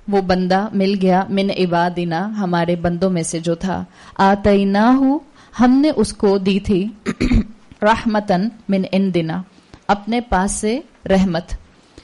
وہ بندہ مل گیا من عبادنا ہمارے بندوں میں سے جو تھا، آتیناہو ہم نے اس کو دی تھی رحمتن من عندنا اپنے پاس سے رحمت،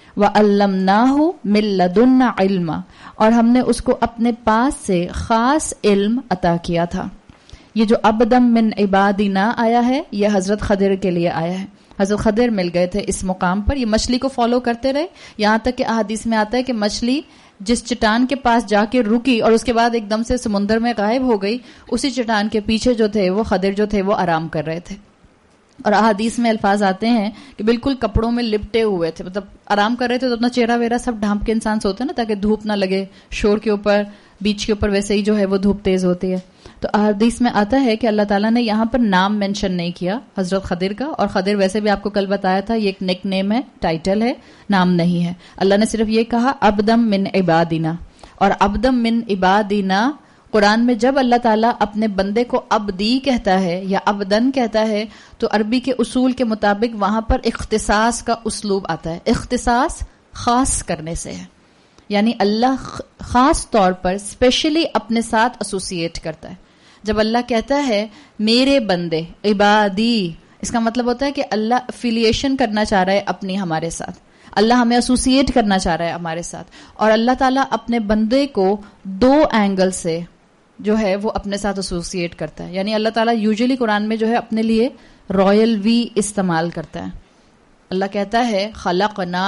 وعلمناہ من لدنا علما اور ہم نے اس کو اپنے پاس سے خاص علم عطا کیا تھا. یہ جو ابدم من عبادنا آیا ہے یہ حضرت خضر کے لیے آیا ہے. حضرت خضر مل گئے تھے اس مقام پر، یہ مچھلی کو فالو کرتے رہے یہاں تک کہ احادیث میں آتا ہے کہ مچھلی جس چٹان کے پاس جا کے رکی اور اس کے بعد ایک دم سے سمندر میں غائب ہو گئی، اسی چٹان کے پیچھے جو تھے وہ خضر جو تھے وہ آرام کر رہے تھے. اور احادیث میں الفاظ آتے ہیں کہ بالکل کپڑوں میں لپٹے ہوئے تھے، مطلب آرام کر رہے تھے تو اپنا چہرہ ویرہ سب ڈھانپ کے انسان سوتے ہیں نا تاکہ دھوپ نہ لگے شور کے اوپر، بیچ کے اوپر ویسے ہی جو ہے وہ دھوپ تیز ہوتی ہے. تو احادیث میں آتا ہے کہ اللہ تعالیٰ نے یہاں پر نام مینشن نہیں کیا حضرت خضر کا، اور خضر ویسے بھی آپ کو کل بتایا تھا یہ ایک نک نیم ہے، ٹائٹل ہے، نام نہیں ہے. اللہ نے صرف یہ کہا عبدم من عبادنا. اور عبدم من عبادنا قرآن میں جب اللہ تعالیٰ اپنے بندے کو عبدی کہتا ہے یا عبدن کہتا ہے تو عربی کے اصول کے مطابق وہاں پر اختصاص کا اسلوب آتا ہے. اختصاص خاص کرنے سے ہے، یعنی اللہ خاص طور پر اسپیشلی اپنے ساتھ ایسوسیٹ کرتا ہے. جب اللہ کہتا ہے میرے بندے عبادی، اس کا مطلب ہوتا ہے کہ اللہ افیلیشن کرنا چاہ رہا ہے اپنی ہمارے ساتھ، اللہ ہمیں ایسوسیٹ کرنا چاہ رہا ہے ہمارے ساتھ. اور اللہ تعالیٰ اپنے بندے کو دو اینگل سے جو ہے وہ اپنے ساتھ ایسوسیٹ کرتا ہے. یعنی اللہ تعالیٰ یوزلی قرآن میں جو ہے اپنے لیے رائل وی استعمال کرتا ہے. اللہ کہتا ہے خلقنا،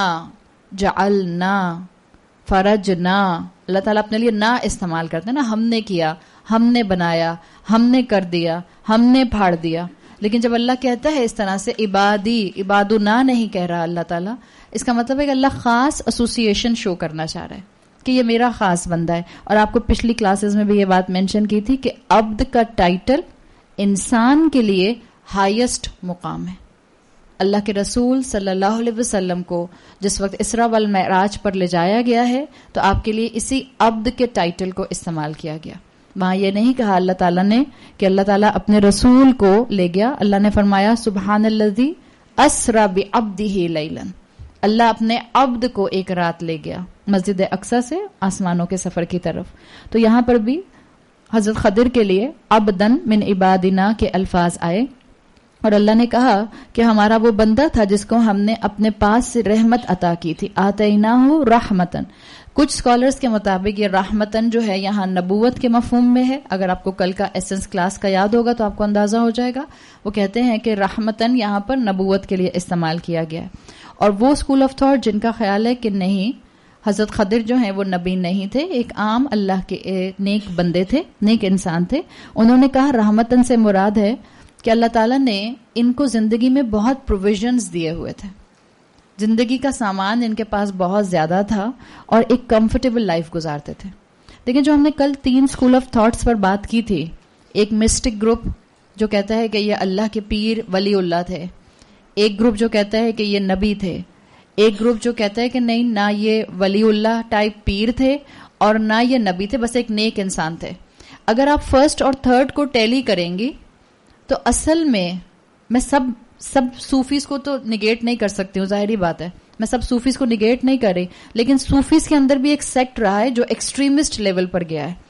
جعلنا، فرجنا. اللہ تعالیٰ اپنے لیے نہ استعمال کرتا ہے نا، ہم نے کیا، ہم نے بنایا، ہم نے کر دیا، ہم نے پھاڑ دیا. لیکن جب اللہ کہتا ہے اس طرح سے عبادی، عبادنا نہیں کہہ رہا اللہ تعالیٰ، اس کا مطلب ہے کہ اللہ خاص ایسوسیشن شو کرنا چاہ رہا ہے کہ یہ میرا خاص بندہ ہے. اور آپ کو پچھلی کلاسز میں بھی یہ بات مینشن کی تھی کہ عبد کا ٹائٹل انسان کے لیے ہائیسٹ مقام ہے. اللہ کے رسول صلی اللہ علیہ وسلم کو جس وقت اسراء والمعراج پر لے جایا گیا ہے تو آپ کے لیے اسی عبد کے ٹائٹل کو استعمال کیا گیا. وہاں یہ نہیں کہا اللہ تعالیٰ نے کہ اللہ تعالیٰ اپنے رسول کو لے گیا. اللہ نے فرمایا سبحان الذی اسری بعبدہ لیلا، اللہ اپنے عبد کو ایک رات لے گیا مسجد اقصی سے آسمانوں کے سفر کی طرف. تو یہاں پر بھی حضرت خضر کے لیے عبدن من عبادنا کے الفاظ آئے، اور اللہ نے کہا کہ ہمارا وہ بندہ تھا جس کو ہم نے اپنے پاس سے رحمت عطا کی تھی. آتیناہ رحمتن. کچھ اسکالرز کے مطابق یہ رحمتن جو ہے یہاں نبوت کے مفہوم میں ہے. اگر آپ کو کل کا ایسنس کلاس کا یاد ہوگا تو آپ کو اندازہ ہو جائے گا. وہ کہتے ہیں کہ رحمتن یہاں پر نبوت کے لیے استعمال کیا گیا ہے. اور وہ اسکول آف تھاٹ جن کا خیال ہے کہ نہیں حضرت خضر جو ہیں وہ نبی نہیں تھے، ایک عام اللہ کے نیک بندے تھے، نیک انسان تھے، انہوں نے کہا رحمتن سے مراد ہے کہ اللہ تعالیٰ نے ان کو زندگی میں بہت پروویژنز دیے ہوئے تھے، زندگی کا سامان ان کے پاس بہت زیادہ تھا اور ایک کمفرٹیبل لائف گزارتے تھے. لیکن جو ہم نے کل 3 اسکول آف تھاٹس پر بات کی تھی، ایک مسٹک گروپ جو کہتا ہے کہ یہ اللہ کے پیر ولی اللہ تھے، ایک گروپ جو کہتا ہے کہ یہ نبی تھے، ایک گروپ جو کہتا ہے کہ نہیں نہ یہ ولی اللہ ٹائپ پیر تھے اور نہ یہ نبی تھے، بس ایک نیک انسان تھے. اگر آپ فرسٹ اور تھرڈ کو ٹیلی کریں گی تو اصل میں سب صوفیز کو تو نگیٹ نہیں کر سکتی ہوں، ظاہری بات ہے میں سب صوفیز کو نگیٹ نہیں کر رہی، لیکن صوفیز کے اندر بھی ایک سیکٹ رہا ہے جو ایکسٹریمسٹ لیول پر گیا ہے.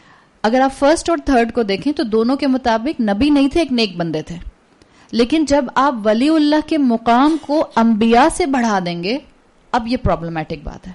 اگر آپ فرسٹ اور تھرڈ کو دیکھیں تو دونوں کے مطابق نبی نہیں تھے، ایک نیک بندے تھے. لیکن جب آپ ولی اللہ کے مقام کو انبیاء سے بڑھا دیں گے، اب یہ پرابلمٹک بات ہے.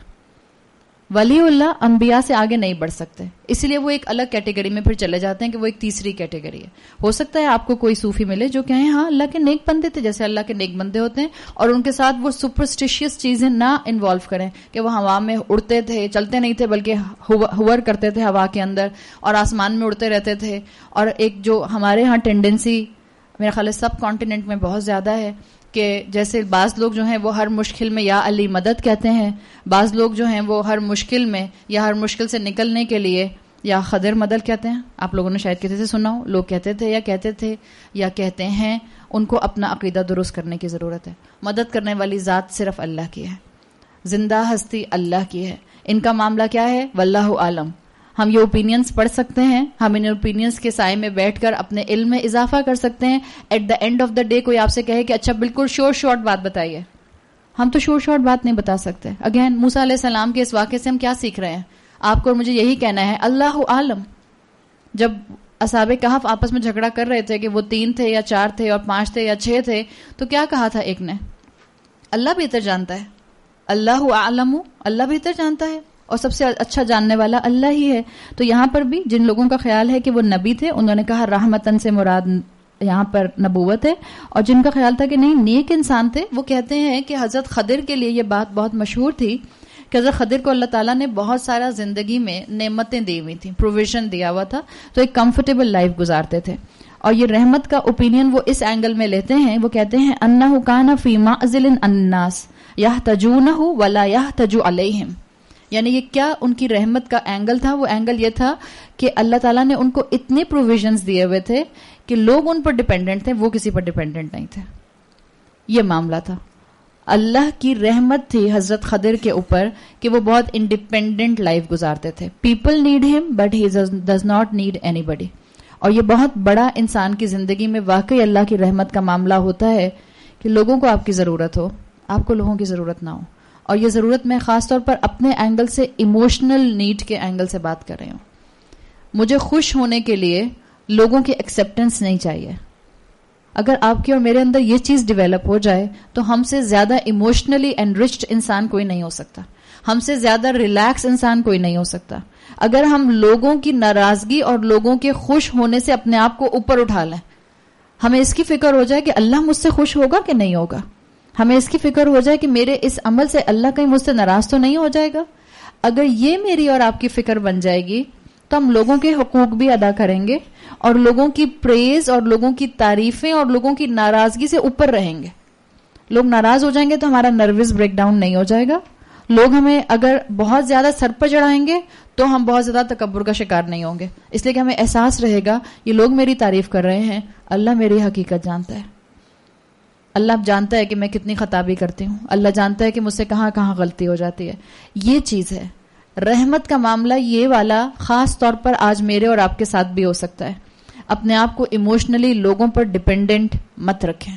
ولی اللہ انبیاء سے آگے نہیں بڑھ سکتے، اسی لیے وہ ایک الگ کیٹیگری میں پھر چلے جاتے ہیں کہ وہ ایک تیسری کیٹیگری ہے. ہو سکتا ہے آپ کو کوئی صوفی ملے جو کہیں ہاں اللہ کے نیک بندے تھے، جیسے اللہ کے نیک بندے ہوتے ہیں، اور ان کے ساتھ وہ سپرسٹیشیس چیزیں نہ انوالو کریں کہ وہ ہوا میں اڑتے تھے، چلتے نہیں تھے بلکہ ہوور کرتے تھے ہوا کے اندر اور آسمان میں اڑتے رہتے تھے. اور ایک جو ہمارے ہاں ٹینڈنسی میرا خیال ہے سب کانٹیننٹ میں بہت زیادہ ہے کہ جیسے بعض لوگ جو ہیں وہ ہر مشکل میں یا علی مدد کہتے ہیں، بعض لوگ جو ہیں وہ ہر مشکل میں یا ہر مشکل سے نکلنے کے لیے یا خضر مدد کہتے ہیں. آپ لوگوں نے شاید کہتے تھے سنا ہو، لوگ کہتے تھے یا کہتے ہیں. ان کو اپنا عقیدہ درست کرنے کی ضرورت ہے. مدد کرنے والی ذات صرف اللہ کی ہے، زندہ ہستی اللہ کی ہے. ان کا معاملہ کیا ہے واللہ عالم. ہم یہ اوپینینز پڑھ سکتے ہیں، ہم ان اوپینینز کے سائے میں بیٹھ کر اپنے علم میں اضافہ کر سکتے ہیں. At the end of the day کوئی آپ سے کہے کہ اچھا بالکل شارٹ بات بتائیے، ہم تو شارٹ بات نہیں بتا سکتے. اگین موسیٰ علیہ السلام کے اس واقعے سے ہم کیا سیکھ رہے ہیں؟ آپ کو اور مجھے یہی کہنا ہے اللہ عالم. جب اصحاب کہف آپس میں جھگڑا کر رہے تھے کہ وہ 3 تھے یا 4 تھے اور 5 تھے یا 6 تھے, تو کیا کہا تھا ایک نے؟ اللہ بہتر جانتا ہے, اللہ عالم, اللہ بہتر جانتا ہے, اور سب سے اچھا جاننے والا اللہ ہی ہے. تو یہاں پر بھی جن لوگوں کا خیال ہے کہ وہ نبی تھے, انہوں نے کہا رحمتن سے مراد یہاں پر نبوت ہے, اور جن کا خیال تھا کہ نہیں نیک انسان تھے, وہ کہتے ہیں کہ حضرت خضر کے لیے یہ بات بہت مشہور تھی کہ حضرت خضر کو اللہ تعالیٰ نے بہت سارا زندگی میں نعمتیں دی ہوئی تھیں, پروویژن دیا ہوا تھا, تو ایک کمفرٹیبل لائف گزارتے تھے. اور یہ رحمت کا اوپینین وہ اس اینگل میں لیتے ہیں, وہ کہتے ہیں انہ کان فی معزل الناس یحتجونہ ولا یحتج علیہم. یعنی یہ کیا ان کی رحمت کا اینگل تھا؟ وہ اینگل یہ تھا کہ اللہ تعالیٰ نے ان کو اتنے پروویژنز دیے ہوئے تھے کہ لوگ ان پر ڈیپینڈنٹ تھے, وہ کسی پر ڈیپینڈنٹ نہیں تھے. یہ معاملہ تھا. اللہ کی رحمت تھی حضرت خضر کے اوپر کہ وہ بہت انڈیپینڈنٹ لائف گزارتے تھے. People need him but he does not need anybody. اور یہ بہت بڑا انسان کی زندگی میں واقعی اللہ کی رحمت کا معاملہ ہوتا ہے کہ لوگوں کو آپ کی ضرورت ہو, آپ کو لوگوں کی ضرورت نہ ہو. اور یہ ضرورت میں خاص طور پر اپنے اینگل سے, ایموشنل نیڈ کے اینگل سے بات کر رہی ہوں. مجھے خوش ہونے کے لیے لوگوں کی ایکسیپٹنس نہیں چاہیے. اگر آپ کے اور میرے اندر یہ چیز ڈیولپ ہو جائے تو ہم سے زیادہ ایموشنلی انرچڈ انسان کوئی نہیں ہو سکتا, ہم سے زیادہ ریلیکس انسان کوئی نہیں ہو سکتا. اگر ہم لوگوں کی ناراضگی اور لوگوں کے خوش ہونے سے اپنے آپ کو اوپر اٹھا لیں, ہمیں اس کی فکر ہو جائے کہ اللہ مجھ سے خوش ہوگا کہ نہیں ہوگا, ہمیں اس کی فکر ہو جائے کہ میرے اس عمل سے اللہ کہیں مجھ سے ناراض تو نہیں ہو جائے گا. اگر یہ میری اور آپ کی فکر بن جائے گی تو ہم لوگوں کے حقوق بھی ادا کریں گے اور لوگوں کی پریز اور لوگوں کی تعریفیں اور لوگوں کی ناراضگی سے اوپر رہیں گے. لوگ ناراض ہو جائیں گے تو ہمارا نروس بریک ڈاؤن نہیں ہو جائے گا. لوگ ہمیں اگر بہت زیادہ سر پر چڑھائیں گے تو ہم بہت زیادہ تکبر کا شکار نہیں ہوں گے, اس لیے کہ ہمیں احساس رہے گا یہ لوگ میری تعریف کر رہے ہیں, اللہ میری حقیقت جانتا ہے, اللہ جانتا ہے کہ میں کتنی خطا بھی کرتی ہوں, اللہ جانتا ہے کہ مجھ سے کہاں کہاں غلطی ہو جاتی ہے. یہ چیز ہے رحمت کا معاملہ. یہ والا خاص طور پر آج میرے اور آپ کے ساتھ بھی ہو سکتا ہے. اپنے آپ کو ایموشنلی لوگوں پر ڈیپینڈنٹ مت رکھیں.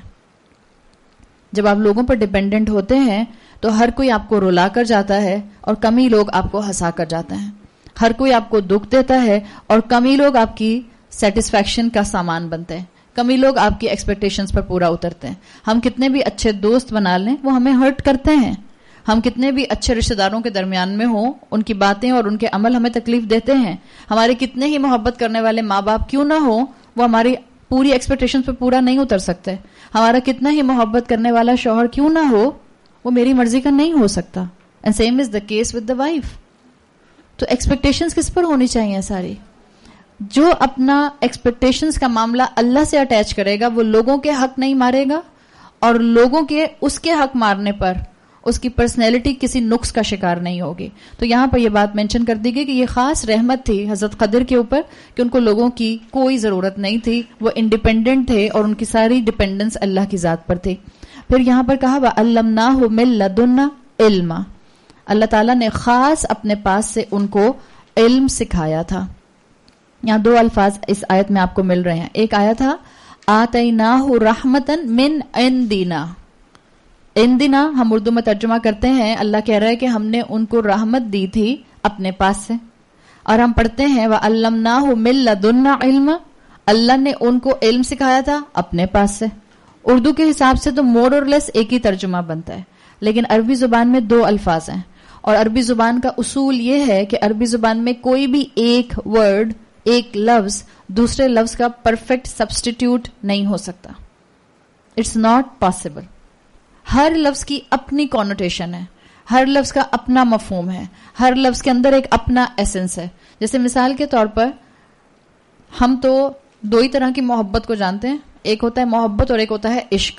جب آپ لوگوں پر ڈیپینڈنٹ ہوتے ہیں تو ہر کوئی آپ کو رلا کر جاتا ہے اور کم ہی لوگ آپ کو ہنسا کر جاتے ہیں. ہر کوئی آپ کو دکھ دیتا ہے اور کم ہی لوگ آپ کی سیٹسفیکشن کا سامان بنتے ہیں, کم ہی لوگ آپ کی ایکسپیکٹیشنز پر پورا اترتے ہیں. ہم کتنے بھی اچھے دوست بنا لیں وہ ہمیں ہرٹ کرتے ہیں. ہم کتنے بھی اچھے رشتہ داروں کے درمیان میں ہوں, ان کی باتیں اور ان کے عمل ہمیں تکلیف دیتے ہیں. ہمارے کتنے ہی محبت کرنے والے ماں باپ کیوں نہ ہوں, وہ ہماری پوری ایکسپیکٹیشن پہ پورا نہیں اتر سکتے. ہمارا کتنا ہی محبت کرنے والا شوہر کیوں نہ ہو, وہ میری مرضی کا نہیں ہو سکتا. And same is the case with the wife. تو ایکسپیکٹیشنز کس پر ہونی چاہیے ساری؟ جو اپنا ایکسپیکٹیشنز کا معاملہ اللہ سے اٹیچ کرے گا وہ لوگوں کے حق نہیں مارے گا, اور لوگوں کے اس کے حق مارنے پر اس کی پرسنالٹی کسی نقص کا شکار نہیں ہوگی. تو یہاں پر یہ بات مینشن کر دی گئی کہ یہ خاص رحمت تھی حضرت خضر کے اوپر کہ ان کو لوگوں کی کوئی ضرورت نہیں تھی, وہ انڈیپینڈنٹ تھے اور ان کی ساری ڈیپینڈنس اللہ کی ذات پر تھی. پھر یہاں پر کہا وَعَلَّمْنَاهُ مِن لَدُنَّا عِلْمًا, اللہ تعالیٰ نے خاص اپنے پاس سے ان کو علم سکھایا تھا. یہاں 2 الفاظ اس آیت میں آپ کو مل رہے ہیں. ایک آیا تھا آتَيْنَاهُ رَحْمَةً مِّنْ عِنْدِنَا. عِنْدِنَا ہم اردو میں ترجمہ کرتے ہیں, اللہ کہہ رہا ہے کہ ہم نے ان کو رحمت دی تھی اپنے پاس سے. اور ہم پڑھتے ہیں وَعَلَّمْنَاهُ مِن لَدُنَّا عِلْمًا, اللہ نے ان کو علم سکھایا تھا اپنے پاس سے. اردو کے حساب سے تو مور اور لیس ایک ہی ترجمہ بنتا ہے, لیکن عربی زبان میں 2 الفاظ ہیں. اور عربی زبان کا اصول یہ ہے کہ عربی زبان میں کوئی بھی ایک ورڈ, ایک لفظ دوسرے لفظ کا پرفیکٹ سبسٹیٹیوٹ نہیں ہو سکتا. It's not possible. ہر لفظ کی اپنی کونوٹیشن ہے, ہر لفظ کا اپنا مفہوم ہے, ہر لفظ کے اندر ایک اپنا ایسنس ہے. جیسے مثال کے طور پر ہم تو 2 ہی طرح کی محبت کو جانتے ہیں, ایک ہوتا ہے محبت اور ایک ہوتا ہے عشق.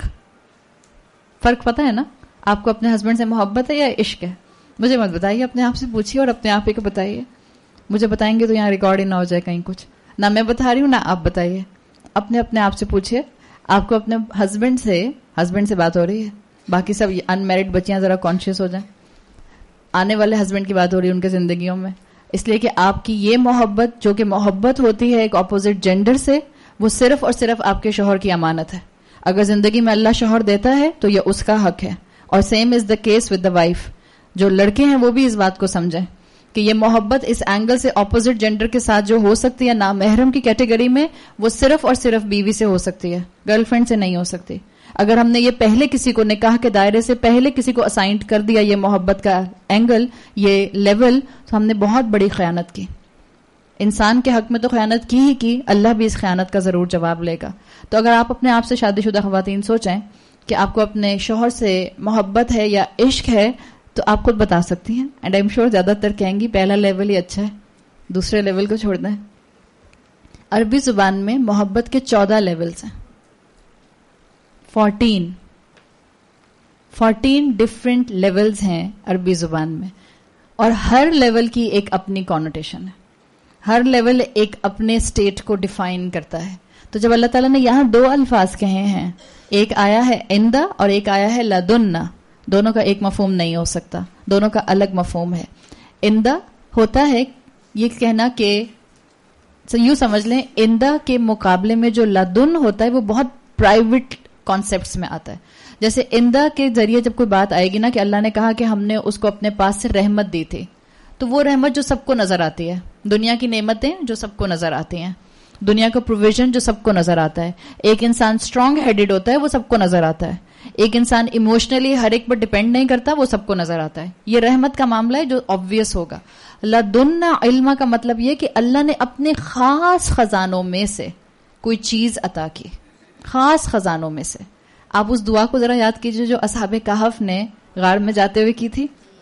فرق پتہ ہے نا آپ کو؟ اپنے ہسبینڈ سے محبت ہے یا عشق ہے؟ مجھے مت بتائیے, اپنے آپ سے پوچھیے اور اپنے آپ ہی کو بتائیے. مجھے بتائیں گے تو یہاں ریکارڈ ہی نہ ہو جائے کہیں کچھ. نہ میں بتا رہی ہوں نہ آپ بتائیے, اپنے آپ سے پوچھیے. آپ کو اپنے ہسبینڈ سے بات ہو رہی ہے, باقی سب ان میرڈ بچیاں ذرا کانشیس ہو جائیں. آنے والے ہسبینڈ کی بات ہو رہی ہے ان کے زندگیوں میں, اس لیے کہ آپ کی یہ محبت جو کہ محبت ہوتی ہے ایک اپوزٹ جینڈر سے, وہ صرف اور صرف آپ کے شوہر کی امانت ہے. اگر زندگی میں اللہ شوہر دیتا ہے تو یہ اس کا حق ہے. اور same is the case with the wife. جو لڑکے ہیں وہ بھی اس بات کو سمجھیں کہ یہ محبت اس اینگل سے اپوزٹ جینڈر کے ساتھ جو ہو سکتی ہے نامحرم کی کیٹیگری میں، وہ صرف اور صرف بیوی سے ہو سکتی ہے، گرل فرینڈ سے نہیں ہو سکتی. اگر ہم نے یہ پہلے کسی کو نکاح کے دائرے سے پہلے کسی کو اسائنڈ کر دیا یہ محبت کا اینگل، یہ لیول، تو ہم نے بہت بڑی خیانت کی. انسان کے حق میں تو خیانت کی ہی کی، اللہ بھی اس خیانت کا ضرور جواب لے گا. تو اگر آپ اپنے آپ سے شادی شدہ خواتین سوچیں کہ آپ کو اپنے شوہر سے محبت ہے یا عشق ہے، تو آپ خود بتا سکتی ہیں. اینڈ آئی ایم شیور زیادہ تر کہیں گی پہلا لیول ہی اچھا ہے، دوسرے لیول کو چھوڑ دیں. عربی زبان میں محبت کے 14 لیولز ہیں، 14 ڈفرینٹ لیولز ہیں عربی زبان میں، اور ہر لیول کی ایک اپنی کونوٹیشن ہے. ہر لیول ایک اپنے اسٹیٹ کو ڈیفائن کرتا ہے. تو جب اللہ تعالیٰ نے یہاں 2 الفاظ کہے ہیں، ایک آیا ہے عندہ اور ایک آیا ہے لدنا، دونوں کا ایک مفہوم نہیں ہو سکتا، دونوں کا الگ مفہوم ہے. عندہ ہوتا ہے یہ کہنا کہ یوں سمجھ لیں عندہ کے مقابلے میں جو لدن ہوتا ہے وہ بہت پرائیویٹ کانسیپٹس میں آتا ہے. جیسے عندہ کے ذریعے جب کوئی بات آئے گی نا کہ اللہ نے کہا کہ ہم نے اس کو اپنے پاس سے رحمت دی تھی، تو وہ رحمت جو سب کو نظر آتی ہے، دنیا کی نعمتیں جو سب کو نظر آتی ہیں، دنیا کا پروویژن جو سب کو نظر آتا ہے. ایک انسان اسٹرانگ ہیڈڈ ہوتا ہے وہ سب کو نظر آتا ہے. ایک انسان ایموشنلی ہر ایک پر ڈیپینڈ نہیں کرتا، وہ سب کو نظر آتا ہے. یہ رحمت کا معاملہ ہے جو آبویس ہوگا. لدنا علم کا مطلب یہ کہ اللہ نے اپنے خاص خزانوں میں سے کوئی چیز عطا کی، خاص خزانوں میں سے. آپ اس دعا کو ذرا یاد کیجئے جو اصحاب کہف نے غار میں جاتے ہوئے کی تھی.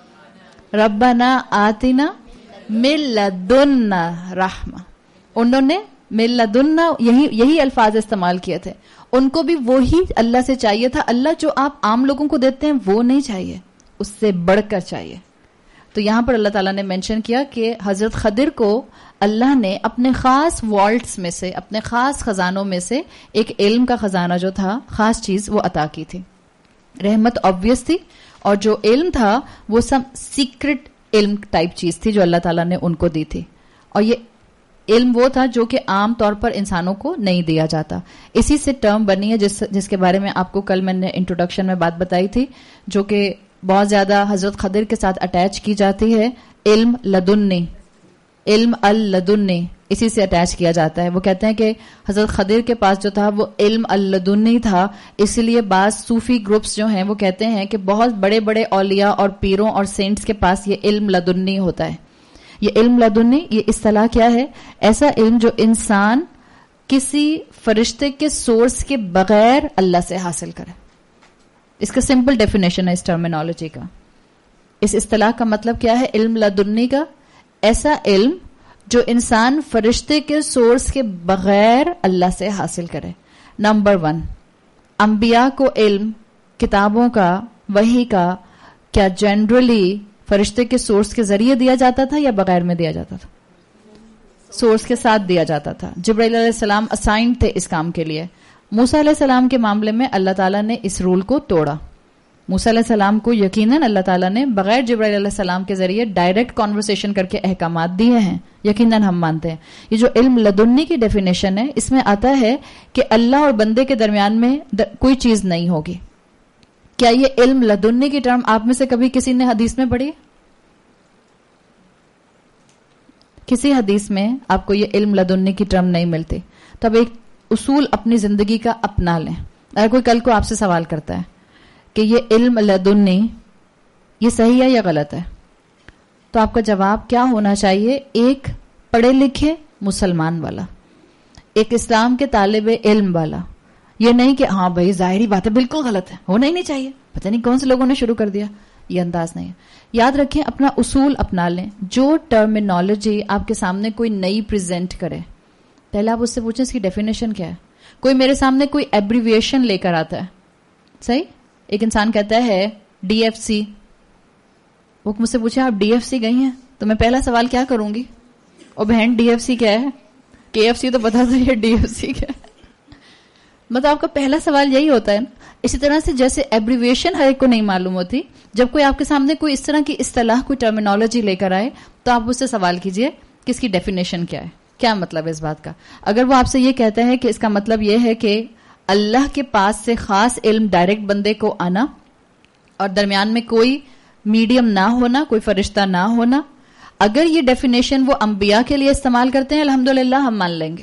ربنا آتنا من لدنا رحمہ. انہوں نے من لدنا یہی الفاظ استعمال کیے تھے. ان کو بھی وہی اللہ سے چاہیے تھا. اللہ جو آپ عام لوگوں کو دیتے ہیں وہ نہیں چاہیے، اس سے بڑھ کر چاہیے. تو یہاں پر اللہ تعالیٰ نے مینشن کیا کہ حضرت خضر کو اللہ نے اپنے خاص والٹس میں سے، اپنے خاص خزانوں میں سے ایک علم کا خزانہ جو تھا، خاص چیز وہ عطا کی تھی. رحمت آبویس تھی، اور جو علم تھا وہ سب سیکرٹ علم ٹائپ چیز تھی جو اللہ تعالیٰ نے ان کو دی تھی. اور یہ علم وہ تھا جو کہ عام طور پر انسانوں کو نہیں دیا جاتا. اسی سے ٹرم بنی ہے جس کے بارے میں آپ کو کل میں نے انٹروڈکشن میں بات بتائی تھی، جو کہ بہت زیادہ حضرت خضر کے ساتھ اٹیچ کی جاتی ہے. علم لدنی، علم اللدنی، اسی سے اٹیچ کیا جاتا ہے. وہ کہتے ہیں کہ حضرت خضر کے پاس جو تھا وہ علم اللدنی تھا. اسی لیے بعض صوفی گروپس جو ہیں وہ کہتے ہیں کہ بہت بڑے بڑے اولیاء اور پیروں اور سینٹس کے پاس یہ علم لدنی ہوتا ہے. یہ علم لدنی، یہ اصطلاح کیا ہے؟ ایسا علم جو انسان کسی فرشتے کے سورس کے بغیر اللہ سے حاصل کرے. اس کا سمپل ڈیفینیشن ہے اس ٹرمینالوجی کا. اس اصطلاح کا مطلب کیا ہے علم لدنی کا؟ ایسا علم جو انسان فرشتے کے سورس کے بغیر اللہ سے حاصل کرے. نمبر 1، انبیاء کو علم کتابوں کا، وحی کا، کیا جنرلی فرشتے کے سورس کے ذریعے دیا جاتا تھا یا بغیر میں دیا جاتا تھا؟ سورس کے ساتھ دیا جاتا تھا. جبرائیل علیہ السلام اسائنڈ تھے اس کام کے لیے. موسیٰ علیہ السلام کے معاملے میں اللہ تعالیٰ نے اس رول کو توڑا. موسیٰ علیہ السلام کو یقیناً اللہ تعالیٰ نے بغیر جبرائیل علیہ السلام کے ذریعے ڈائریکٹ کانورسیشن کر کے احکامات دیے ہیں، یقیناً ہم مانتے ہیں. یہ جو علم لدنی کی ڈیفینیشن ہے، اس میں آتا ہے کہ اللہ اور بندے کے درمیان میں کوئی چیز نہیں ہوگی. کیا یہ علم لدنی کی ٹرم آپ میں سے کبھی کسی نے حدیث میں پڑھی؟ کسی حدیث میں آپ کو یہ علم لدنی کی ٹرم نہیں ملتی. تو اب ایک اصول اپنی زندگی کا اپنا لیں. اگر کوئی کل کو آپ سے سوال کرتا ہے کہ یہ علم لدنی یہ صحیح ہے یا غلط ہے، تو آپ کا جواب کیا ہونا چاہیے؟ ایک پڑھے لکھے مسلمان والا، ایک اسلام کے طالب علم والا. یہ نہیں کہ ہاں بھائی ظاہری بات ہے بالکل غلط ہے، ہونا ہی نہیں چاہیے، پتہ نہیں کون سے لوگوں نے شروع کر دیا. یہ انداز نہیں ہے. یاد رکھیں اپنا اصول اپنا لیں. جو ٹرمینالوجی آپ کے سامنے کوئی نئی پریزنٹ کرے، پہلے آپ اس سے پوچھیں اس کی ڈیفینیشن کیا ہے. کوئی میرے سامنے کوئی ایبریویشن لے کر آتا ہے، صحیح، ایک انسان کہتا ہے ڈی ایف سی. وہ مجھ سے پوچھے آپ ڈی ایف سی گئی ہیں، تو میں پہلا سوال کیا کروں گی؟ او بہن ڈی ایف سی کیا ہے؟ کے ایف سی تو پتا تھا، یہ ڈی ایف سی کیا ہے؟ مطلب آپ کا پہلا سوال یہی ہوتا ہے. اسی طرح سے جیسے ایبریویشن ہر ایک کو نہیں معلوم ہوتی، جب کوئی آپ کے سامنے کوئی اس طرح کی اصطلاح کوئی ٹرمینالوجی لے کر آئے تو آپ اس سے سوال کیجئے کہ اس کی ڈیفینیشن کیا ہے، کیا مطلب ہے اس بات کا. اگر وہ آپ سے یہ کہتا ہے کہ اس کا مطلب یہ ہے کہ اللہ کے پاس سے خاص علم ڈائریکٹ بندے کو آنا اور درمیان میں کوئی میڈیم نہ ہونا، کوئی فرشتہ نہ ہونا، اگر یہ ڈیفینیشن وہ انبیاء کے لیے استعمال کرتے ہیں الحمدللہ ہم مان لیں گے.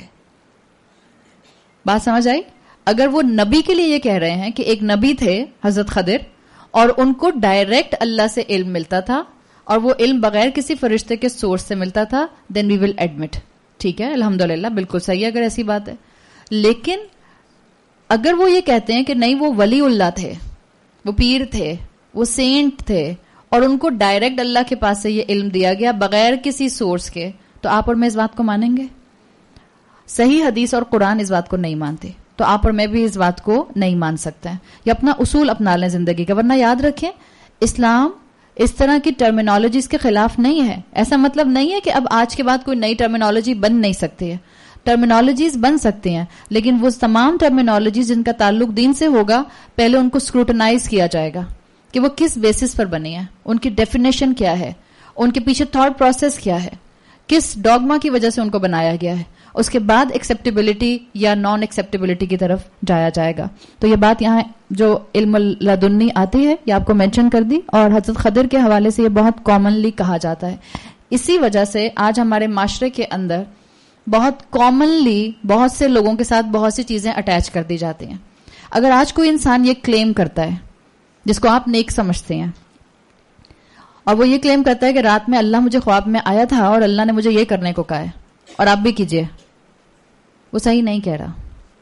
بات سمجھ آئی؟ اگر وہ نبی کے لیے یہ کہہ رہے ہیں کہ ایک نبی تھے حضرت خضر اور ان کو ڈائریکٹ اللہ سے علم ملتا تھا اور وہ علم بغیر کسی فرشتے کے سورس سے ملتا تھا, دین وی ول ایڈمٹ, ٹھیک ہے الحمدللہ بالکل صحیح ہے اگر ایسی بات ہے. لیکن اگر وہ یہ کہتے ہیں کہ نہیں وہ ولی اللہ تھے, وہ پیر تھے, وہ سینٹ تھے اور ان کو ڈائریکٹ اللہ کے پاس سے یہ علم دیا گیا بغیر کسی سورس کے, تو آپ اور میں اس بات کو مانیں گے؟ صحیح حدیث اور قرآن اس بات کو نہیں مانتے, تو آپ اور میں بھی اس بات کو نہیں مان سکتے ہیں. یا اپنا اصول اپنا لیں زندگی کا. ورنہ یاد رکھیں اسلام اس طرح کی ٹرمینالوجیز کے خلاف نہیں ہے. ایسا مطلب نہیں ہے کہ اب آج کے بعد کوئی نئی ٹرمینالوجی بن نہیں سکتی ہے. ٹرمینالوجیز بن سکتی ہیں, لیکن وہ تمام ٹرمینالوجیز جن کا تعلق دین سے ہوگا پہلے ان کو اسکروٹنائز کیا جائے گا کہ وہ کس بیسس پر بنی ہے, ان کی ڈیفینیشن کیا ہے, ان کے پیچھے تھاٹ پروسیس کیا ہے, کس ڈوگما کی وجہ سے ان کو بنایا گیا ہے. اس کے بعد ایکسیپٹیبلٹی یا نان ایکسیپٹیبلٹی کی طرف جایا جائے گا. تو یہ بات یہاں جو علم لدنی آتی ہے یہ آپ کو مینشن کر دی, اور حضرت خضر کے حوالے سے یہ بہت کامنلی کہا جاتا ہے. اسی وجہ سے آج ہمارے معاشرے کے اندر بہت کامنلی بہت سے لوگوں کے ساتھ بہت سی چیزیں اٹیچ کر دی جاتی ہیں. اگر آج کوئی انسان یہ کلیم کرتا ہے جس کو آپ نیک سمجھتے ہیں, اور وہ یہ کلیم کرتا ہے کہ رات میں اللہ مجھے خواب میں آیا تھا اور اللہ نے مجھے یہ کرنے کو کہا ہے اور آپ بھی کیجئے, وہ صحیح نہیں کہہ رہا.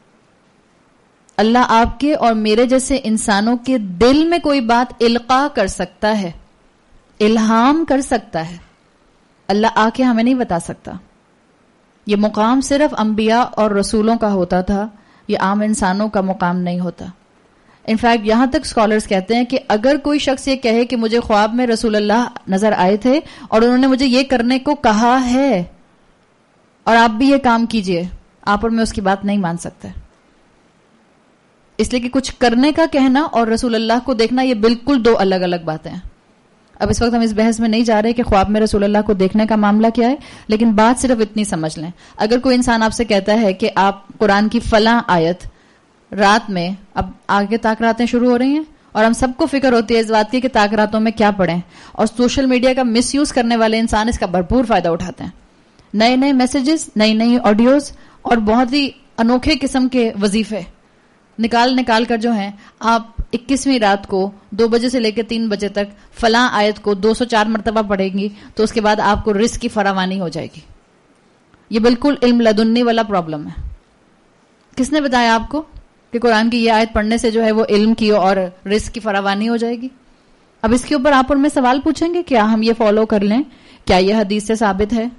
اللہ آپ کے اور میرے جیسے انسانوں کے دل میں کوئی بات القاء کر سکتا ہے, الہام کر سکتا ہے. اللہ آ کے ہمیں نہیں بتا سکتا. یہ مقام صرف انبیاء اور رسولوں کا ہوتا تھا, یہ عام انسانوں کا مقام نہیں ہوتا. انفیکٹ یہاں تک اسکالرز کہتے ہیں کہ اگر کوئی شخص یہ کہے کہ مجھے خواب میں رسول اللہ نظر آئے تھے اور انہوں نے مجھے یہ کرنے کو کہا ہے اور آپ بھی یہ کام کیجئے, آپ اور میں اس کی بات نہیں مان سکتے. اس لیے کہ کچھ کرنے کا کہنا اور رسول اللہ کو دیکھنا یہ بالکل دو الگ الگ باتیں ہیں. اب اس وقت ہم اس بحث میں نہیں جا رہے کہ خواب میں رسول اللہ کو دیکھنے کا معاملہ کیا ہے, لیکن بات صرف اتنی سمجھ لیں. اگر کوئی انسان آپ سے کہتا ہے کہ آپ قرآن کی فلاں آیت رات میں, اب آگے تاکراتیں شروع ہو رہی ہیں اور ہم سب کو فکر ہوتی ہے اس بات کی کہ تاکراتوں میں کیا پڑھیں, اور سوشل میڈیا کا مس یوز کرنے والے انسان اس کا بھرپور فائدہ اٹھاتے ہیں. نئے نئے میسیجز, نئی نئی آڈیوز اور بہت ہی انوکھے قسم کے وظیفے نکال کر جو ہیں آپ 21ویں رات کو 2 بجے سے لے کے 3 بجے تک فلاں آیت کو 204 مرتبہ پڑھیں گی تو اس کے بعد آپ کو رزق کی فراوانی ہو جائے گی. یہ بالکل علم لدنی والا پرابلم ہے. کس نے بتایا آپ کو کہ قرآن کی یہ آیت پڑھنے سے جو ہے وہ علم کی اور رزق کی فراوانی ہو جائے گی؟ اب اس کے اوپر آپ اور میں سوال پوچھیں گے, کیا ہم یہ فالو کر لیں؟ کیا یہ حدیث سے ثابت ہے؟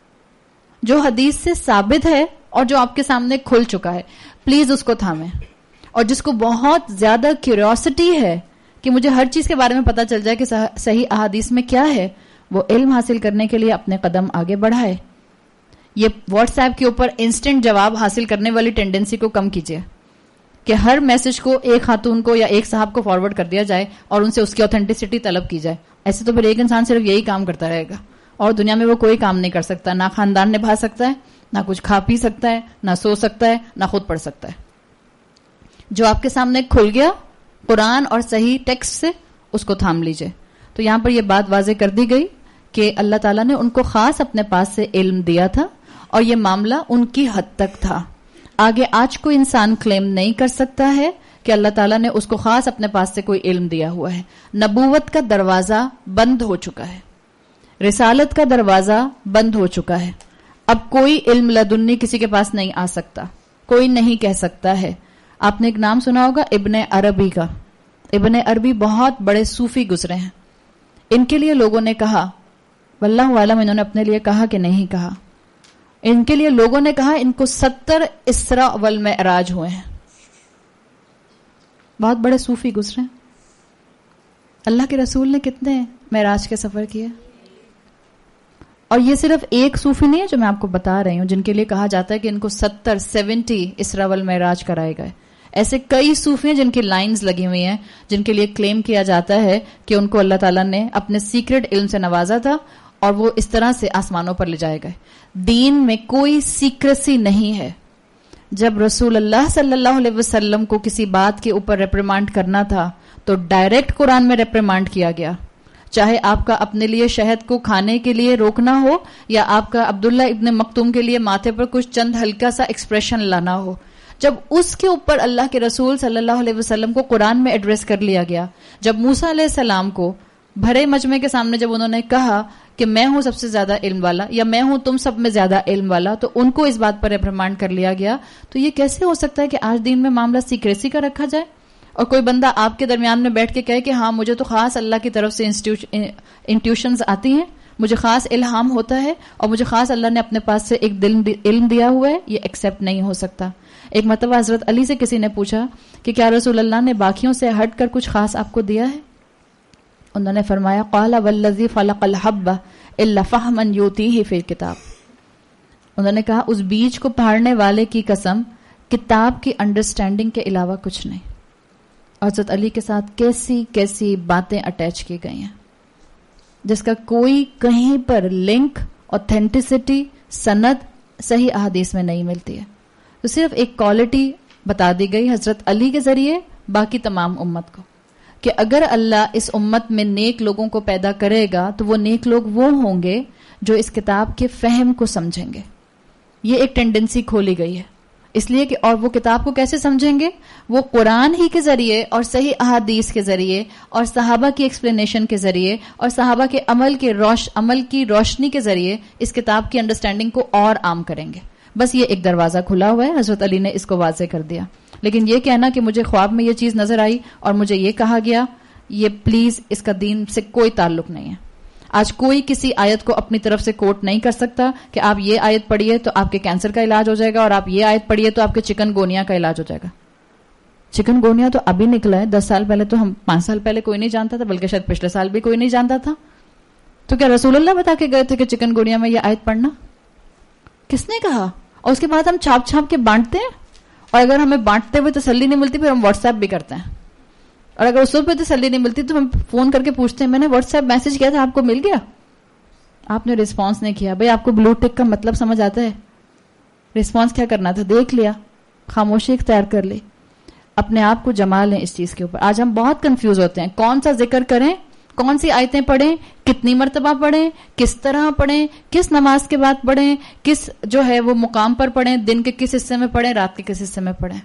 جو حدیث سے ثابت ہے اور جو آپ کے سامنے کھل چکا ہے پلیز اس کو تھامیں. اور جس کو بہت زیادہ کیوریوسٹی ہے کہ مجھے ہر چیز کے بارے میں پتہ چل جائے کہ صحیح احادیث میں کیا ہے, وہ علم حاصل کرنے کے لیے اپنے قدم آگے بڑھائے. یہ واٹس ایپ کے اوپر انسٹنٹ جواب حاصل کرنے والی ٹینڈنسی کو کم کیجیے کہ ہر میسج کو ایک خاتون کو یا ایک صاحب کو فارورڈ کر دیا جائے اور ان سے اس کی اوتھینٹسٹی طلب کی جائے. ایسے تو پھر ایک انسان صرف یہی کام کرتا رہے گا اور دنیا میں وہ کوئی کام نہیں کر سکتا, نہ خاندان نبھا سکتا ہے, نہ کچھ کھا پی سکتا ہے, نہ سو سکتا ہے, نہ خود پڑھ سکتا ہے. جو آپ کے سامنے کھل گیا قرآن اور صحیح ٹیکسٹ سے, اس کو تھام لیجئے. تو یہاں پر یہ بات واضح کر دی گئی کہ اللہ تعالیٰ نے ان کو خاص اپنے پاس سے علم دیا تھا اور یہ معاملہ ان کی حد تک تھا. آگے آج کوئی انسان کلیم نہیں کر سکتا ہے کہ اللہ تعالیٰ نے اس کو خاص اپنے پاس سے کوئی علم دیا ہوا ہے. نبوت کا دروازہ بند ہو چکا ہے, رسالت کا دروازہ بند ہو چکا ہے. اب کوئی علم لدنی کسی کے پاس نہیں آ سکتا, کوئی نہیں کہہ سکتا ہے. آپ نے ایک نام سنا ہوگا ابن عربی کا. ابن عربی بہت بڑے صوفی گزرے ہیں. ان کے لیے لوگوں نے کہا, واللہ عالم انہوں نے اپنے لیے کہا کہ نہیں کہا, ان کے لیے لوگوں نے کہا ان کو 70 اسراء والمعراج ہوئے ہیں. بہت بڑے صوفی گزرے ہیں. اللہ کے رسول نے کتنے معراج کے سفر کیے؟ اور یہ صرف ایک صوفی نہیں ہے جو میں آپ کو بتا رہی ہوں جن کے لیے کہا جاتا ہے کہ ان کو 70 اسراء والمعراج کرائے گئے. ایسے کئی صوفی ہیں جن کی لائنز لگی ہوئی ہیں جن کے لیے کلیم کیا جاتا ہے کہ ان کو اللہ تعالیٰ نے اپنے سیکرٹ علم سے نوازا تھا اور وہ اس طرح سے آسمانوں پر لے جائے گئے. دین میں کوئی سیکریسی نہیں ہے. جب رسول اللہ صلی اللہ علیہ وسلم کو کسی بات کے اوپر ریپریمانڈ کرنا تھا تو ڈائریکٹ قرآن میں ریپریمانڈ کیا گیا. چاہے آپ کا اپنے لیے شہد کو کھانے کے لیے روکنا ہو یا آپ کا عبداللہ ابن مکتوم کے لیے ماتھے پر کچھ چند ہلکا سا ایکسپریشن لانا ہو، جب اس کے اوپر اللہ کے رسول صلی اللہ علیہ وسلم کو قرآن میں ایڈریس کر لیا گیا، جب موسیٰ علیہ السلام کو بھرے مجمع کے سامنے جب انہوں نے کہا کہ میں ہوں سب سے زیادہ علم والا یا میں ہوں تم سب میں زیادہ علم والا، تو ان کو اس بات پر ریپریمانڈ کر لیا گیا. تو یہ کیسے ہو سکتا ہے کہ آج دین میں معاملہ سیکریسی کا رکھا جائے اور کوئی بندہ آپ کے درمیان میں بیٹھ کے کہے کہ ہاں مجھے تو خاص اللہ کی طرف سے انٹیوشنز آتی ہیں، مجھے خاص الہام ہوتا ہے اور مجھے خاص اللہ نے اپنے پاس سے ایک علم دیا ہوا ہے. یہ ایکسیپٹ نہیں ہو سکتا. ایک مرتبہ حضرت علی سے کسی نے پوچھا کہ کیا رسول اللہ نے باقیوں سے ہٹ کر کچھ خاص آپ کو دیا ہے؟ انہوں نے فرمایا قال والذی فلق الحب الا فہما یؤتیہ فی الکتاب. انہوں نے کہا اس بیج کو پھاڑنے والے کی قسم، کتاب کی انڈرسٹینڈنگ کے علاوہ کچھ نہیں. حضرت علی کے ساتھ کیسی کیسی باتیں اٹیچ کی گئی ہیں جس کا کوئی کہیں پر لنک، اوتھینٹسٹی، سند صحیح احادیث میں نہیں ملتی ہے. تو صرف ایک کوالٹی بتا دی گئی حضرت علی کے ذریعے باقی تمام امت کو کہ اگر اللہ اس امت میں نیک لوگوں کو پیدا کرے گا تو وہ نیک لوگ وہ ہوں گے جو اس کتاب کے فہم کو سمجھیں گے. یہ ایک ٹینڈنسی کھولی گئی ہے اس لیے کہ اور وہ کتاب کو کیسے سمجھیں گے؟ وہ قرآن ہی کے ذریعے اور صحیح احادیث کے ذریعے اور صحابہ کی ایکسپلینیشن کے ذریعے اور صحابہ کے عمل کی روشنی کے ذریعے اس کتاب کی انڈرسٹینڈنگ کو اور عام کریں گے. بس یہ ایک دروازہ کھلا ہوا ہے، حضرت علی نے اس کو واضح کر دیا. لیکن یہ کہنا کہ مجھے خواب میں یہ چیز نظر آئی اور مجھے یہ کہا گیا، یہ پلیز اس کا دین سے کوئی تعلق نہیں ہے. آج کوئی کسی آیت کو اپنی طرف سے کوٹ نہیں کر سکتا کہ آپ یہ آیت پڑھیے تو آپ کے کینسر کا علاج ہو جائے گا اور آپ یہ آیت پڑھیے تو آپ کے چکن گونیا کا علاج ہو جائے گا. چکن گونیا تو ابھی نکلا ہے، 10 سال پہلے تو 5 سال پہلے کوئی نہیں جانتا تھا، بلکہ شاید پچھلے سال بھی کوئی نہیں جانتا تھا. تو کیا رسول اللہ بتا کے گئے تھے کہ چکن گونیا میں یہ آیت پڑھنا؟ کس نے کہا؟ اور اس کے بعد ہم چھاپ چھاپ کے بانٹتے ہیں، اور اگر ہمیں بانٹتے ہوئے تسلی نہیں ملتی پھر ہم واٹس ایپ بھی کرتے ہیں، اور اگر اس پہ تسلی نہیں ملتی تو ہم فون کر کے پوچھتے ہیں میں نے واٹس ایپ میسج کیا تھا، آپ کو مل گیا؟ آپ نے رسپانس نہیں کیا. بھائی آپ کو بلو ٹک کا مطلب سمجھ آتا ہے؟ رسپانس کیا کرنا تھا؟ دیکھ لیا، خاموشی اختیار کر لی. اپنے آپ کو جما لیں اس چیز کے اوپر. آج ہم بہت کنفیوز ہوتے ہیں کون سا ذکر کریں، کون سی آیتیں پڑھیں، کتنی مرتبہ پڑھیں، کس طرح پڑھیں، کس نماز کے بعد پڑھیں، کس جو ہے وہ مقام پر پڑھیں، دن کے کس حصے میں پڑھیں، رات کے کس حصے میں پڑھیں.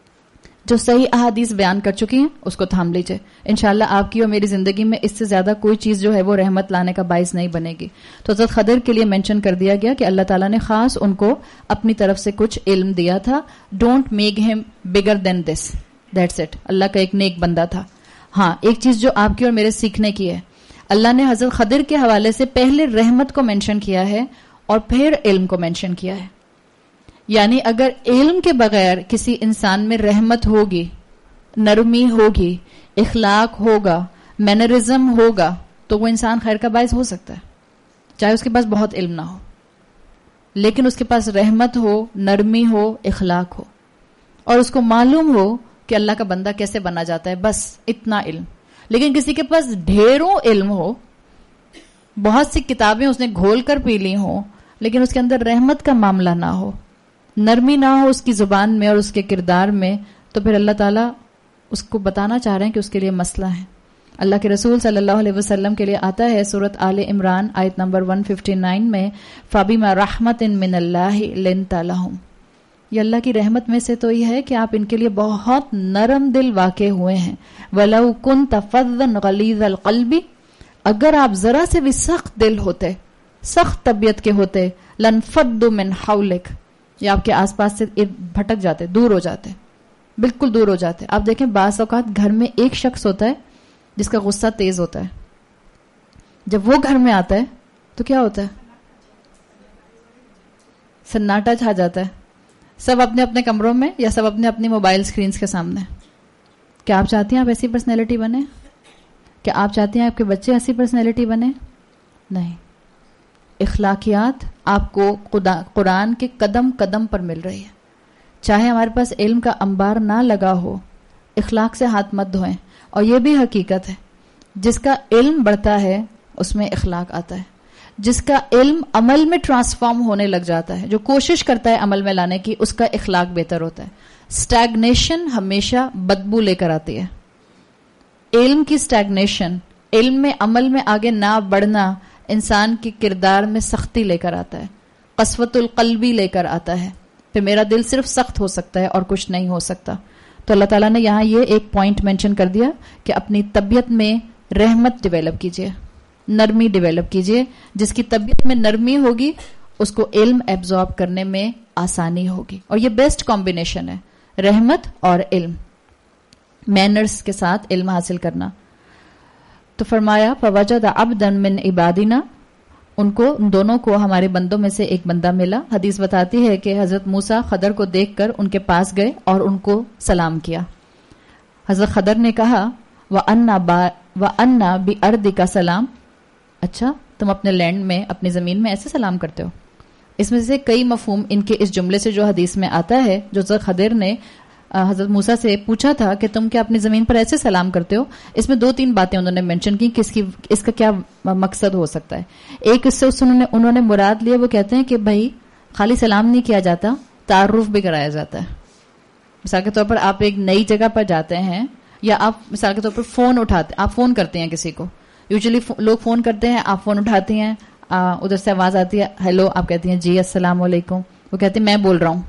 جو صحیح احادیث بیان کر چکی ہیں اس کو تھام لیجئے. انشاءاللہ آپ کی اور میری زندگی میں اس سے زیادہ کوئی چیز جو ہے وہ رحمت لانے کا باعث نہیں بنے گی. تو حضرت خضر کے لیے مینشن کر دیا گیا کہ اللہ تعالیٰ نے خاص ان کو اپنی طرف سے کچھ علم دیا تھا. ڈونٹ میک ہم بگر دین دس، دیٹس اٹ. اللہ کا ایک نیک بندہ تھا. ہاں ایک چیز جو آپ کی اور میرے سیکھنے کی ہے، اللہ نے حضرت خضر کے حوالے سے پہلے رحمت کو مینشن کیا ہے اور پھر علم کو مینشن کیا ہے. یعنی اگر علم کے بغیر کسی انسان میں رحمت ہوگی، نرمی ہوگی، اخلاق ہوگا، مینرزم ہوگا تو وہ انسان خیر کا باعث ہو سکتا ہے، چاہے اس کے پاس بہت علم نہ ہو. لیکن اس کے پاس رحمت ہو، نرمی ہو، اخلاق ہو اور اس کو معلوم ہو کہ اللہ کا بندہ کیسے بنا جاتا ہے، بس اتنا علم. لیکن کسی کے پاس ڈھیروں علم ہو، بہت سی کتابیں اس نے گھول کر پی لی ہوں، لیکن اس کے اندر رحمت کا معاملہ نہ ہو، نرمی نہ ہو اس کی زبان میں اور اس کے کردار میں، تو پھر اللہ تعالیٰ اس کو بتانا چاہ رہے ہیں کہ اس کے لیے مسئلہ ہے. اللہ کے رسول صلی اللہ علیہ وسلم کے لیے آتا ہے سورۃ آل عمران آیت نمبر 159 میں فَبِمَا رَحْمَةٍ مِّنَ اللَّهِ لِنْتَ لَهُمْ. یہ اللہ کی رحمت میں سے تو یہ ہے کہ آپ ان کے لیے بہت نرم دل واقع ہوئے ہیں. وَلَوْ كُنْتَ فَظًّا غَلِيظَ الْقَلْبِ، اگر آپ ذرا سے بھی سخت دل ہوتے، سخت طبیعت کے ہوتے، لَانْفَضُّوا مِنْ حَوْلِكَ، یہ آپ کے آس پاس سے بھٹک جاتے، دور ہو جاتے، بالکل دور ہو جاتے. آپ دیکھیں بعض اوقات گھر میں ایک شخص ہوتا ہے جس کا غصہ تیز ہوتا ہے، جب وہ گھر میں آتا ہے تو کیا ہوتا ہے؟ سناٹا چھا جاتا ہے. سب اپنے اپنے کمروں میں یا سب اپنے اپنی موبائل سکرینز کے سامنے. کیا آپ چاہتی ہیں آپ ایسی پرسنالٹی بنے؟ کیا آپ چاہتی ہیں آپ کے بچے ایسی پرسنالٹی بنے؟ نہیں. اخلاقیات آپ کو قرآن کے قدم قدم پر مل رہی ہے. چاہے ہمارے پاس علم کا انبار نہ لگا ہو، اخلاق سے ہاتھ مت دھوئیں. اور یہ بھی حقیقت ہے جس کا علم بڑھتا ہے اس میں اخلاق آتا ہے. جس کا علم عمل میں ٹرانسفارم ہونے لگ جاتا ہے، جو کوشش کرتا ہے عمل میں لانے کی، اس کا اخلاق بہتر ہوتا ہے. اسٹیگنیشن ہمیشہ بدبو لے کر آتی ہے. علم کی اسٹیگنیشن علم میں عمل میں آگے نہ بڑھنا انسان کے کردار میں سختی لے کر آتا ہے، قسوۃ القلبی لے کر آتا ہے، پھر میرا دل صرف سخت ہو سکتا ہے اور کچھ نہیں ہو سکتا. تو اللہ تعالیٰ نے یہاں یہ ایک پوائنٹ مینشن کر دیا کہ اپنی طبیعت میں رحمت ڈیولپ کیجیے، نرمی ڈیولپ کیجیے. جس کی طبیعت میں نرمی ہوگی اس کو علم ایبزارب کرنے میں آسانی ہوگی. اور یہ بیسٹ کمبینیشن ہے، رحمت اور علم، مینرز کے ساتھ علم حاصل کرنا. تو فرمایا فوجد عبدا من عبادنا، ان دونوں کو ہمارے بندوں میں سے ایک بندہ ملا. حدیث بتاتی ہے کہ حضرت موسیٰ خضر کو دیکھ کر ان کے پاس گئے اور ان کو سلام کیا. حضرت خضر نے کہا وَأَنَّا بِأَرْضِكَ سلام، اچھا تم اپنے لینڈ میں، اپنی زمین میں ایسے سلام کرتے ہو. اس میں سے کئی مفہوم ان کے اس جملے سے جو حدیث میں آتا ہے، جو حضرت خضر نے حضرت موسیٰ سے پوچھا تھا کہ تم کیا اپنی زمین پر ایسے سلام کرتے ہو، اس میں 2-3 باتیں انہوں نے مینشن کی کہ اس کا کیا مقصد ہو سکتا ہے. ایک اس سے انہوں نے مراد لیا، وہ کہتے ہیں کہ بھائی خالی سلام نہیں کیا جاتا، تعارف بھی کرایا جاتا ہے. مثال کے طور پر آپ ایک نئی جگہ پر جاتے ہیں، یا آپ مثال کے طور پر فون اٹھاتے، آپ فون کرتے ہیں کسی کو، یوزلی لوگ فون کرتے ہیں، آپ فون اٹھاتی ہیں، ادھر سے آواز آتی ہے ہیلو، آپ کہتی ہیں جی السلام علیکم، وہ کہتے ہیں میں بول رہا ہوں.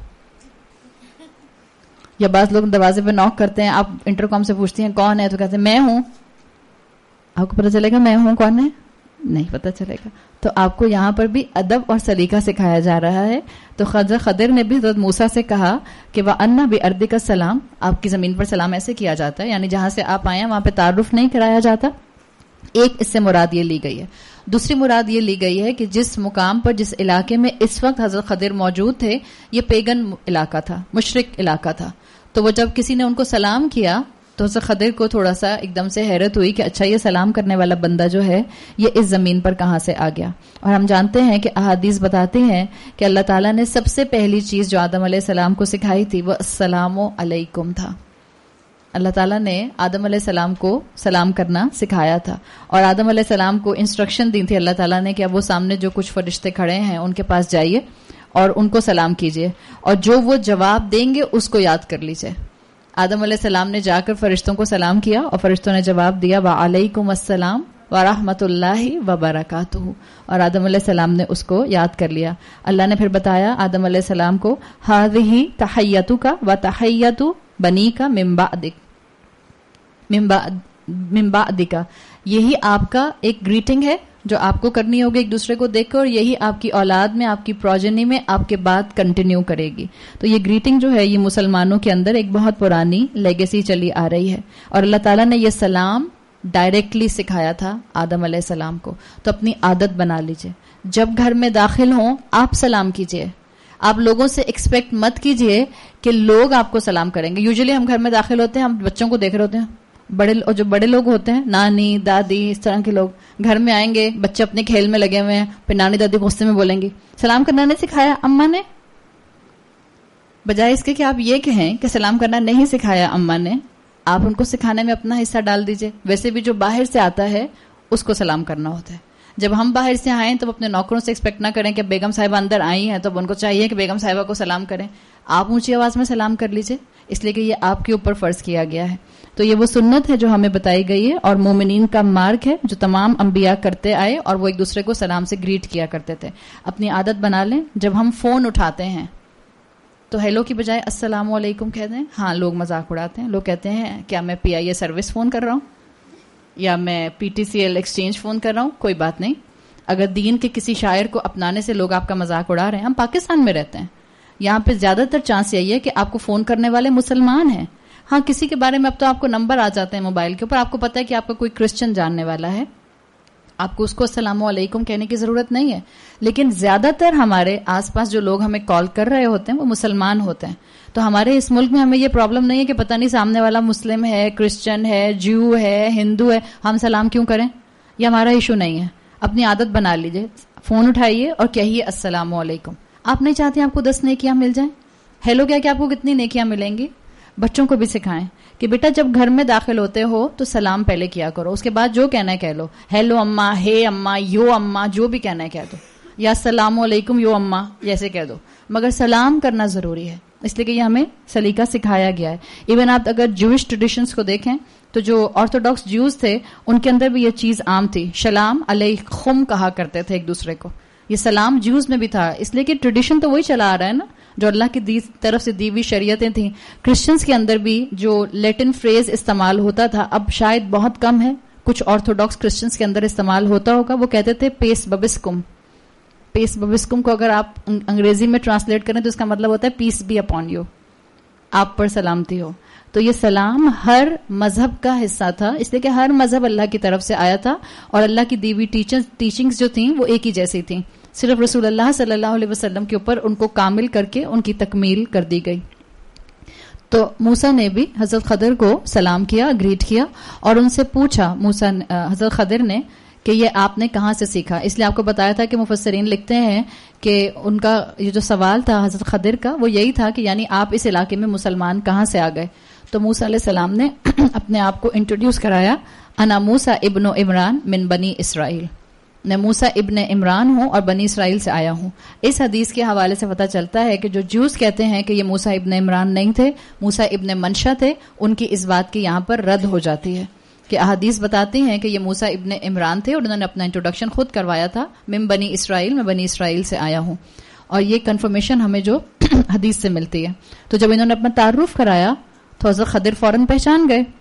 یا بعض لوگ دروازے پہ ناک کرتے ہیں، آپ انٹر کام سے پوچھتی ہیں کون ہے، تو کہتے ہیں میں ہوں. آپ کو پتہ چلے گا میں ہوں کون ہے؟ نہیں پتہ چلے گا. تو آپ کو یہاں پر بھی ادب اور سلیقہ سکھایا جا رہا ہے. تو خضر نے بھی حضرت موسیٰ سے کہا کہ وَأَنَّا بِأَرْضِكَ السلام، آپ کی زمین پر سلام ایسے کیا جاتا ہے، یعنی جہاں سے آپ آئے ہیں وہاں پہ تعارف نہیں کرایا جاتا. ایک اس سے مراد یہ لی گئی ہے. دوسری مراد یہ لی گئی ہے کہ جس مقام پر، جس علاقے میں اس وقت حضرت خضر موجود تھے، یہ پیگن علاقہ تھا، مشرک علاقہ تھا. تو وہ جب کسی نے ان کو سلام کیا تو حضرت خضر کو تھوڑا سا ایک دم سے حیرت ہوئی کہ اچھا یہ سلام کرنے والا بندہ جو ہے یہ اس زمین پر کہاں سے آ گیا. اور ہم جانتے ہیں کہ احادیث بتاتی ہیں کہ اللہ تعالیٰ نے سب سے پہلی چیز جو آدم علیہ السلام کو سکھائی تھی وہ السلام علیکم تھا. اللہ تعالیٰ نے آدم علیہ السلام کو سلام کرنا سکھایا تھا، اور آدم علیہ السلام کو انسٹرکشن دی تھی اللہ تعالیٰ نے کہ اب وہ سامنے جو کچھ فرشتے کھڑے ہیں ان کے پاس جائیے اور ان کو سلام کیجیے، اور جو وہ جواب دیں گے اس کو یاد کر لیجیے. آدم علیہ السلام نے جا کر فرشتوں کو سلام کیا اور فرشتوں نے جواب دیا وعلیکم السلام ورحمۃ اللہ وبرکاتہ، اور آدم علیہ السلام نے اس کو یاد کر لیا. اللہ نے پھر بتایا آدم علیہ السلام کو ہذہ تحیتک وتحیۃ بنیک من بعدک، یہی آپ کا ایک گریٹنگ ہے جو آپ کو کرنی ہوگی ایک دوسرے کو دیکھ کر، اور یہی آپ کی اولاد میں، آپ کی پروجنی میں آپ کے بعد کنٹینیو کرے گی. تو یہ گریٹنگ جو ہے یہ مسلمانوں کے اندر ایک بہت پرانی لیگیسی چلی آ رہی ہے، اور اللہ تعالیٰ نے یہ سلام ڈائریکٹلی سکھایا تھا آدم علیہ السلام کو. تو اپنی عادت بنا لیجئے، جب گھر میں داخل ہوں آپ سلام کیجئے. آپ لوگوں سے ایکسپیکٹ مت کیجئے کہ لوگ آپ کو سلام کریں گے. یوزلی ہم گھر میں داخل ہوتے ہیں، ہم بچوں کو دیکھ رہے ہوتے ہیں، جو بڑے لوگ ہوتے ہیں، نانی دادی اس طرح کے لوگ گھر میں آئیں گے، بچے اپنے کھیل میں لگے ہوئے ہیں، پھر نانی دادی غصے میں بولیں گی سلام کرنا نہیں سکھایا اماں نے. بجائے اس کے کہ آپ یہ کہیں کہ سلام کرنا نہیں سکھایا اماں نے، آپ ان کو سکھانے میں اپنا حصہ ڈال دیجئے. ویسے بھی جو باہر سے آتا ہے اس کو سلام کرنا ہوتا ہے. جب ہم باہر سے آئیں تو اپنے نوکروں سے ایکسپیکٹ نہ کریں کہ بیگم صاحبہ اندر آئی ہیں تو ان کو چاہیے کہ بیگم صاحبہ کو سلام کریں. آپ اونچی آواز میں سلام کر لیجئے، اس لیے کہ یہ آپ کے اوپر فرض کیا گیا ہے. تو یہ وہ سنت ہے جو ہمیں بتائی گئی ہے، اور مومنین کا مارک ہے جو تمام انبیاء کرتے آئے، اور وہ ایک دوسرے کو سلام سے گریٹ کیا کرتے تھے. اپنی عادت بنا لیں، جب ہم فون اٹھاتے ہیں تو ہیلو کی بجائے السلام علیکم کہہ دیں. ہاں لوگ مذاق اڑاتے ہیں، لوگ کہتے ہیں کیا میں پی آئی اے سروس فون کر رہا ہوں یا میں P T C L exchange phone کر رہا ہوں. کوئی بات نہیں، اگر دین کے کسی شاعر کو اپنانے سے لوگ آپ کا مذاق اڑا رہے ہیں. ہم پاکستان میں رہتے ہیں، یہاں پہ زیادہ تر چانس یہی ہے کہ آپ کو فون کرنے والے مسلمان ہیں. ہاں کسی کے بارے میں اب تو آپ کو نمبر آ جاتے ہیں موبائل کے اوپر، آپ کو پتا ہے کہ آپ کا کوئی کرسچن جاننے والا ہے، آپ کو اس کو السلام علیکم کہنے کی ضرورت نہیں ہے. لیکن زیادہ تر ہمارے آس پاس جو لوگ ہمیں کال کر رہے ہوتے ہیں وہ مسلمان ہوتے ہیں. تو ہمارے اس ملک میں ہمیں یہ پرابلم نہیں ہے کہ پتہ نہیں سامنے والا مسلم ہے، کرسچن ہے، جیو ہے، ہندو ہے، ہم سلام کیوں کریں. یہ ہمارا ایشو نہیں ہے. اپنی عادت بنا لیجئے، فون اٹھائیے اور کہیے السلام علیکم. آپ نہیں چاہتے آپ کو 10 نیکیاں مل جائیں؟ ہیلو کیا کہ آپ کو کتنی نیکیاں ملیں گی. بچوں کو بھی سکھائیں کہ بیٹا جب گھر میں داخل ہوتے ہو تو سلام پہلے کیا کرو، اس کے بعد جو کہنا ہے کہہ لو. ہیلو اماں، ہے اماں، یو اماں، جو بھی کہنا ہے کہہ دو، یا السلام علیکم یو اماں جیسے کہہ دو. مگر سلام کرنا ضروری ہے، اس لیے کہ یہ ہمیں سلیقہ سکھایا گیا ہے. ایون آپ اگر جوئش ٹریڈیشنز کو دیکھیں تو جو آرتھوڈاکس جیوز تھے ان کے اندر بھی یہ چیز عام تھی. سلام علیکم کہا کرتے تھے ایک دوسرے کو. یہ سلام جیوز میں بھی تھا, اس لیے کہ ٹریڈیشن تو وہی چلا آ رہا ہے نا, جو اللہ کی طرف سے دی ہوئی شریعتیں تھیں. کرسچنس کے اندر بھی جو لیٹن فریز استعمال ہوتا تھا, اب شاید بہت کم ہے, کچھ آرتھوڈاکس کرسچنس کے اندر استعمال ہوتا ہوگا. وہ کہتے تھے پیس ببسکم. پیس ببسکم کو اگر آپ انگریزی میں ٹرانسلیٹ کریں تو اس کا مطلب ہوتا ہے پیس بی اپون یو, آپ پر سلامتی ہو. تو یہ سلام ہر مذہب کا حصہ تھا, اس لیے کہ ہر مذہب اللہ کی طرف سے آیا تھا اور اللہ کی دی ہوئی ٹیچنگز جو تھیں وہ ایک ہی جیسی تھیں. صرف رسول اللہ صلی اللہ علیہ وسلم کے اوپر ان کو کامل کر کے ان کی تکمیل کر دی گئی. تو موسیٰ نے بھی حضرت خضر کو سلام کیا, گریٹ کیا, اور ان سے پوچھا حضرت خضر نے کہ یہ آپ نے کہاں سے سیکھا. اس لیے آپ کو بتایا تھا کہ مفسرین لکھتے ہیں کہ ان کا یہ جو سوال تھا حضرت خضر کا وہ یہی تھا کہ یعنی آپ اس علاقے میں مسلمان کہاں سے آ گئے. تو موسیٰ علیہ السلام نے اپنے آپ کو انٹروڈیوس کرایا, انا موسیٰ ابن عمران من بنی اسرائیل, میں موسیٰ ابن عمران ہوں اور بنی اسرائیل سے آیا ہوں. اس حدیث کے حوالے سے پتہ چلتا ہے کہ جو جیوز کہتے ہیں کہ یہ موسیٰ ابن عمران نہیں تھے, موسیٰ ابن منشا تھے, ان کی اس بات کی یہاں پر رد ہو جاتی ہے کہ احادیث بتاتی ہیں کہ یہ موسیٰ ابن عمران تھے اور انہوں نے اپنا انٹروڈکشن خود کروایا تھا, من بنی اسرائیل, میں بنی اسرائیل سے آیا ہوں. اور یہ کنفرمیشن ہمیں جو حدیث سے ملتی ہے. تو جب انہوں نے اپنا تعارف کرایا تو حضرت خضر فوراً پہچان گئے